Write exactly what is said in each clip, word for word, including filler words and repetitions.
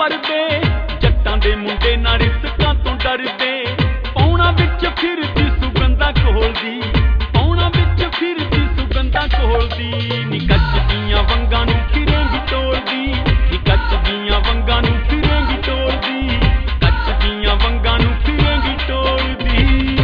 भरदे जट्टां दे मुंडे ना रिस्कां तों डरदे पौणा विच फिरदी सुगंधा घोलदी पौणा विच फिरदी सुगंधा घोलदी नी कच्च दियां वंगां नूं फिरेंगी तोड़दी नी कच्च दियां वंगां नूं फिरेंगी तोड़दी कच्च दियां वंगां नूं फिरेंगी तोड़दी।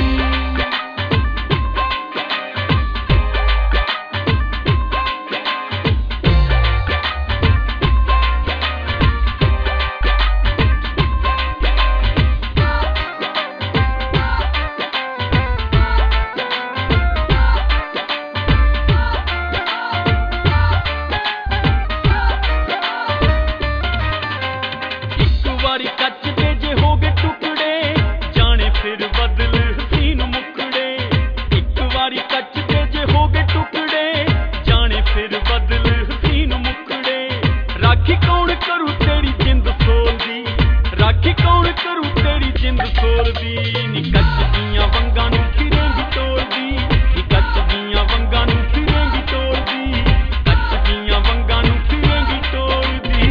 कच्च दे जे हो गए टुकड़े जाने फिर बदल हसीन मुकड़े एक बारी कच्च दे जे हो गए टुकड़े जाने फिर बदल हसीन मुकड़े राखी कौन करू तेरी जिंद सोलदी राखी कौन करू तेरी जिंद सोलदी नी कच्च दियां वंगां नूं फिरेंगी तोड़दी नी कच्च दियां वंगां नूं फिरेंगी तोड़दी कच्च दियां वंगां नूं फिरेंगी तोड़दी।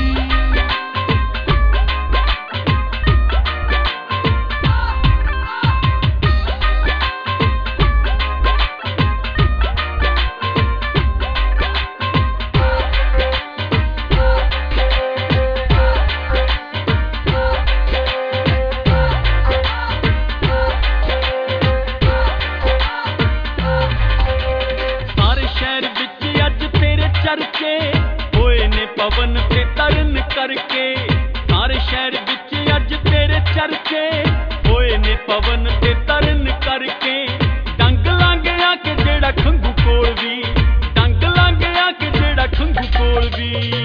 चरचे होए ने पवन ते तरन करके सारे शहर विच अज तेरे चरचे होए ने पवन ते तरन करके डंग लांघिया के जेड़ा खंघू कोल भी डंग लांघिया के जेड़ा खंघू कोल भी